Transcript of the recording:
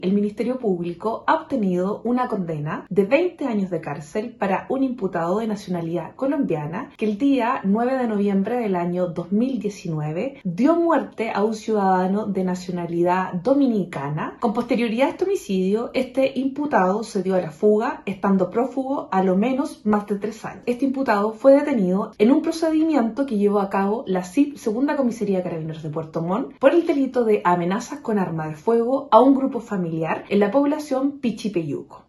el Ministerio Público ha obtenido una condena de 20 años de cárcel para un imputado de nacionalidad colombiana que el día 9 de noviembre del año 2019 dio muerte a un ciudadano de nacionalidad dominicana. Con posterioridad a este homicidio, este imputado se dio a la fuga, estando prófugo a lo menos más de 3 años. Este imputado fue detenido en un procedimiento que llevó a cabo la CIP Segunda Comisaría de Carabineros de Puerto Montt por el delito de amenazas con arma de fuego a un grupo familiar en la población Pichipeyuco.